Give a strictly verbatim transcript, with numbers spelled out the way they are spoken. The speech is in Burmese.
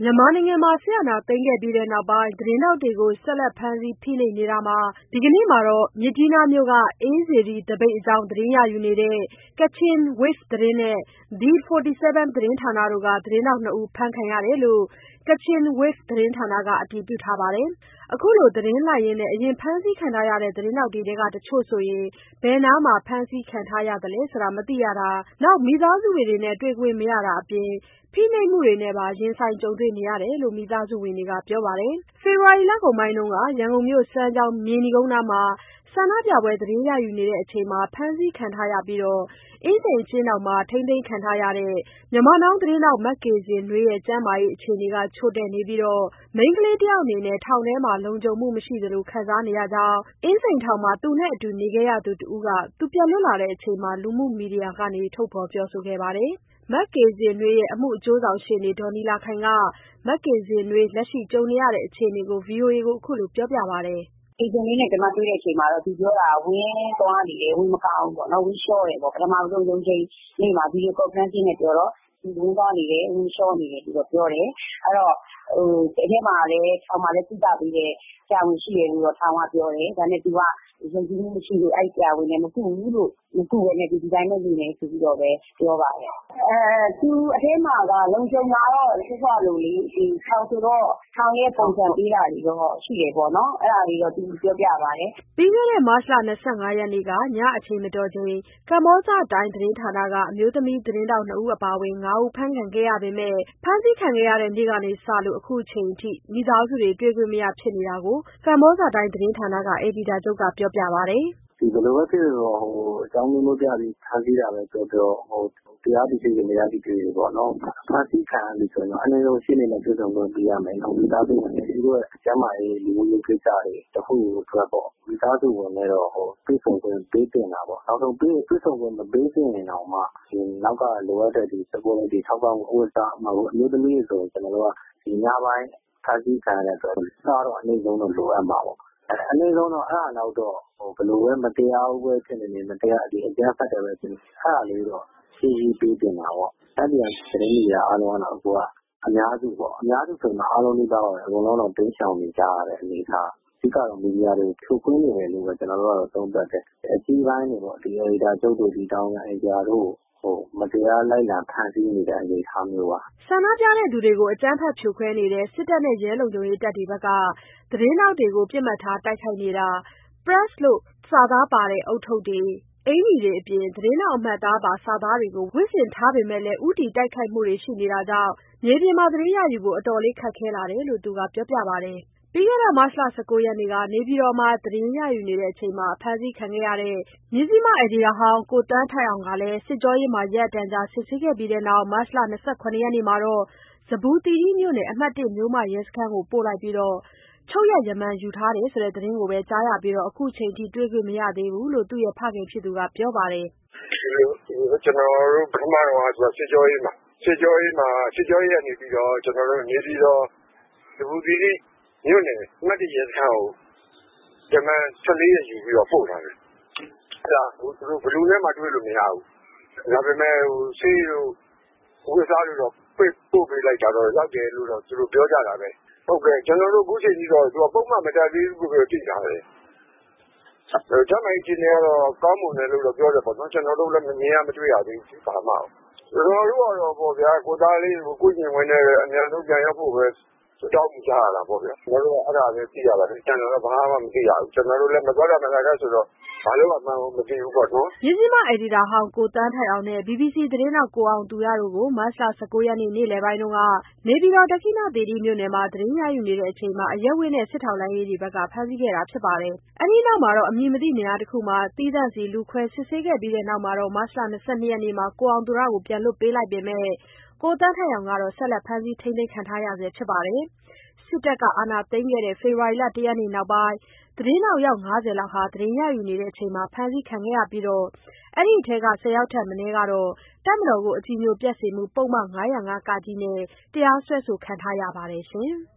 မြန်မာနိုင်ငံမှာစစ်အာဏာသိမ်းခဲ့ပြီးနောက်ပိုင်း သတင်းထောက်တွေကို ဆက်လက်ဖမ်းဆီးဖိနှိပ်နေတာမှာ ဒီကနေ့မှာတော့ မြစ်ကြီးနားမြို့က အေးစေတီသပိတ်အကြောင်း သတင်းရယူနေတဲ့ Kachin Waves သတင်းနဲ့ The ၄၇ သတင်းဌာနတို့က သတင်းထောက်နှစ်ဦး ဖမ်းခံရတယ်လို့ Kachin Waves သတင်းဌာနက အတည်ပြုထားပါတယ်။ အခုလို သတင်းလိုက်ရင်း အရင်ဖမ်းဆီးခံထားရတဲ့ သတင်းထောက်တွေထဲက တချို့ဆိုရင် ဘယ်နားမှာ ဖမ်းဆီးခံထားရသလဲဆိုတာ မသိရတာ၊ မိသားစုတွေနဲ့ တွေ့ခွင့်မရတာအပြင် ဖိနှိပ်မှုတွေနဲ့ပါ ရင်ဆိုင်ကြုံတွေ့နေရတယ်လို့ မိသားစုဝင်တွေက ပြောပါတယ်။ ဖေဖော်ဝါရီလကုန်ပိုင်းက ရန်ကုန်မြို့ စမ်းချောင်း၊ မြေနီကုန်းနားမှာ ဆန္ဒပြပွဲ သတင်းရယူနေချိန် ဖမ်းဆီးခံထားရပြီး အင်းစိန်အကျဉ်းထောင်မှာ ထိန်းသိမ်းခံထားရတဲ့ Myanmar Now သတင်းထောက် မကေဇင်နွေးရဲ့ ကျန်းမာရေးအခြေအနေ ချို့တဲ့နေပြီး မိန်းကလေးတယောက်အနေနဲ့ ထောင်ထဲမှာ လုံခြုံမှုမရှိသလို ခံစားနေရကြောင်း အင်းစိန်ထောင်မှာ သူနဲ့အတူနေခဲ့ရသူတဦးက ပြန်လွတ်လာချိန်မှာ လူမှုမီဒီယာကနေ ထုတ်ဖော်ပြောဆိုခဲ့ပါတယ်။ မကေဇင်နွေးရဲ့ အမှုအကျိုးဆောင်ရှေ့နေ ဒေါ်နီလာခိုင်က မကေဇင်နွေး လက်ရှိကြုံနေရတဲ့ အခြေအနေကို ဗွီအိုအေကို အခုလိုပြောပြပါတယ်။ "ကေဇင်နွေးနဲ့ကျမတွေ့တဲ့အချိန်မှာတော့သူပြောတာကဝမ်းသွားနေတယ်၊ဝမ်းမကောင်းဘူးပေါ့နော်၊ဝမ်းလျှောတယ်ပေါ့ပထမဆုံးရုံးချိန်းနေ့မှာဗီဒီယိုကွန်ဖရင့်နဲ့ပြောတော့သူဝမ်းသွားနေတယ်ဝမ်းလျှောနေတယ်လို့ပြောတယ်။အဲ့တော့ဟိုအဲ့ထဲမှာလည်းထောင်မှာလည်းကုသပေးတဲ့ဆရာဝန်ရှိတယ်လို့တော့ထောင်ကပြောတယ်။ဒါနဲ့သူကယုံကြည်မှုမရှိလို့အဲ့ဆရာဝန်နဲ့မကုဘူးလို့မကုဘဲနဲ့သူဒီတိုင်းပဲနေနေဆိုပြီးတော့ပဲပြောပါတယ်။အဲသူအထဲမှာကလုံခြုံတာတော့သူကလိုလေဒီထောင်ဆိုတော့ထောင်ရဲ့ပုံစံပေးတာတွေတော့ရှိတယ်ပေါ့နော်။အဲ့ဒါတွေတော့သူပြောပြပါတယ်။ " ပြီးခဲ့တဲ့ မတ်လ ၂၅ ရက်နေ့က ညအချိန်မတော်ချိန် ကမ္ဘောဇတိုင်းသတင်းဌာနက အမျိုးသမီးသတင်းထောက်နှစ်ဦးအပါအဝင် ငါးဦးဖမ်းခံခဲ့ရပေမဲ့ ဖမ်းဆီးခံရတဲ့နေ့ကစလို့ အခုချိန်ထိ မိသားစုတွေ တွေ့ခွင့်မရဖြစ်နေတာကို ကမ္ဘောဇတိုင်းသတင်းဌာနက အယ်ဒီတာချုပ်က ပြောပြပါတယ်။ "ဒီဘယ်လိုပဲဖြစ်ဖြစ်ပေါ့ဟိုအကြောင်းမျိုးမျိုးပြပြီးဖမ်းဆီးတာပဲပြောပြောဟိုတရားသူကြီးတွေမရသည်တွေပေါ့နော်ဖမ်းဆီးခံရပြီဆိုရင်တော့အနည်းဆုံးရှင်းနေတဲ့ပြည်စုံကိုပြရမယ်နော်မိသားစုဝင်တွေသူတို့ရဲ့ကျန်းမာရေးလူမှုရေးကိစ္စတွေတခုအတွက်ပေါ့မိသားစုဝင်တွေတော့ဟိုပြည်စုံကိုပေးတင်တာပေါ့နောက်ဆုံးပြည်ပြည်စုံကိုမပေးတင်ရင်တော့မှဒီနောက်ကလိုအပ်တဲ့ဒီ security ထောက်ပံ့မှုဥစ္စာမဟုတ်အမျိုးသမီးတွေဆိုကျွန်တော်တို့ကဒီညပိုင်းဖမ်းဆီးခံရတဲ့အတွက်စားတော့အနည်းဆုံးတော့လိုအပ်မှာပေါ့အနည်းဆုံးတော့အဲ့အနောက်တော့ဟိုဘယ်လိုပဲမတရားဘူးပဲဖြစ်နေနေမတရားဒီအကြမ်းဖက်တယ်ပဲဖြစ်နေအဲ့ဒါလေးတော့ရှင်းရှင်းပေးတင်တာပေါ့အဲ့ဒီသတင်းကြီးအားလုံးကတော့အခုကအများစုပေါ့အများစုဆိုတော့အားလုံးဒီတော့အကုန်လုံးတော့တင်းချောင်နေကြရတဲ့အနေအထားအဓိကတော့မီဒီယာတွေဖြိုခွင်းနေတယ်လို့ပဲကျွန်တော်တို့ကတော့သုံးသပ်တယ်အကြီးပိုင်းတွေပေါ့ဒီအယ်ဒီတာချုပ်တို့ဒီတောင်းရအင်ဂျာတို့ဟိုမတရားလိုက်လံဖမ်းဆီးနေတဲ့အနေအထားမျိုးပါဆန္ဒပြသူတွေကို အကြမ်းဖက်ဖြိုခွဲနေတဲ့ စစ်တပ်နဲ့ရဲလုံခြုံရေးတပ်တွေဘက်က သတင်းထောက်တွေကို ပစ်မှတ်ထားတိုက်ခိုက်နေတာ၊ Press လို့စာသားပါတဲ့ ဦးထုပ်တွေ၊ အင်္ကျီတွေအပြင် သတင်းထောက်အမှတ်အသားပါစာသားတွေကို ဝတ်ဆင်ထားပေမဲ့ ဦးတည်တိုက်ခိုက်မှုတွေရှိနေတာကြောင့် မြေပြင်မှာသတင်းရယူဖို့ အတော်လေးခက်ခဲလာတယ်လို့ သူကပြောပြပါတယ်။ ပြီးခဲ့တဲ့ မတ်လ ၁၉ ရက်နေ့က နေပြည်တော်မှာ သတင်းရယူနေချိန် ဖမ်းဆီးခံခဲ့ရတဲ့ မဇ္ဈိမအယ်ဒီတာဟောင်း ကိုသန်းထိုက်အောင်ကလည်း စစ်ကြောရေးမှာ ရက်အတန်ကြာ စစ်ဆေးခဲ့ပြီးနောက် မတ်လ ၂၇ ရက်နေ့မှာတော့ ဇမ္ဗူသီရိမြို့နယ် အမှတ် မြို့မရဲစခန်းကိုပို့လိုက်ပြီး ချုပ်ရက်ရမန်ယူထားတယ်ဆိုတဲ့သတင်းကိုပဲကြားရပြီး အခုချိန်ထိတွေ့ခွင့်မရသေးဘူးလို့ သူ့ရဲ့ဖခင်ဖြစ်သူကပြောပါတယ်။ "ကျွန်တော်တို့ပထမတော့ဆိုစစ်ကြောရေးမှာစစ်ကြောရေးမှာစစ်ကြောရေးကနေပြီးတော့ကျွန်တော်တို့နေပြီးတော့ဇမ္ဗူသီရိမြို့နယ်အမှတ် ရဲစခန်းကိုရမန်၁၄ရက်ယူပြီးတော့ပို့ထားတယ်။အဲ့ဒါဟိုသူတို့ဘယ်သူနဲ့မှတွေ့လို့မရဘူး။ဒါပေမဲ့ဟိုဆေးတို့ဝတ်စားလို့တော့ပို့ပို့ပေးလိုက်တာတော့ရောက်တယ်လို့တော့သူတို့ပြောကြတာပဲ။ဟုတ်ကဲ့ကျွန်တော်တို့အခုချိန်ကြီးတော့သူကပုံမှန်မတက်သေးဘူးလို့သိထားတယ်။ကျန်းမာရေးအခြေအနေကတော့ကောင်းမွန်တယ်လို့တော့ပြောတယ်ပေါ့နော်ကျွန်တော်တို့လည်းမမြင်ရမတွေ့ရသေးဘူးဘာမှ။ကျွန်တော်တို့ကတော့ပေါ့ဗျာကိုသားလေးကိုကိုကျင်ဝင်နဲ့အများဆုံးပြန်ရောက်ဖို့ပဲတောင်းကြရတာပေါ့ဗျာကျွန်တော်တို့ကအဲ့ဒါပဲသိရပါတယ်ကျွန်တော်တို့ဘာမှမသိရဘူးကျွန်တော်တို့လည်းမတော်တာမလာတာဆိုတော့ဘာလို့မှမသိဘူးပေါ့နော်။မဇ္ဈိမအယ်ဒီတာဟောင်းကိုသန်းထိုက်အောင်နဲ့ ဘီဘီစီသတင်းထောက်ကိုအောင်သူရတို့ကို မတ်လ ၁၉ ရက်နေ့ နေ့လည်ပိုင်းက နေပြည်တော် ဒက္ခိဏသီရိမြို့နယ်မှာ သတင်းရယူနေချိန် အရပ်ဝတ်နဲ့ စစ်ထောက်လှမ်းရေးတွေက ဖမ်းဆီးခဲ့တာဖြစ်ပါတယ်။ အဲဒီနောက် အမည်မသိနေရာတခုမှာ သီးသန့်စီလူခွဲစစ်ဆေးခဲ့ပြီးနောက် မတ်လ ၂၂ ရက်နေ့မှာ ကိုအောင်သူရကို ပြန်လွှတ်ပေးလိုက်ပေမဲ့ ကိုသန်းထိုက်အောင်ကတော့ ဆက်လက်ဖမ်းဆီးထိန်းသိမ်းခံထားရဆဲဖြစ်ပါတယ်။ စစ်တပ်ကအာဏာသိမ်းခဲ့တဲ့ ဖေဖော်ဝါရီလ ၁ ရက်နေ့နောက်ပိုင်း သတင်းထောက် ယောက် ၅၀ လောက် သတင်းရယူနေချိန် ဖမ်းဆီးခံခဲ့ရပြီး အဲဒီထဲက ၁၀ ယောက်ထက်မနည်းကတော့ တပ်မတော်ကို အကြည်ညိုပျက်စေမှု ပုဒ်မ ၅၀၅ (က) နဲ့ တရားစွဲဆိုခံထားရပါတယ်ရှင်။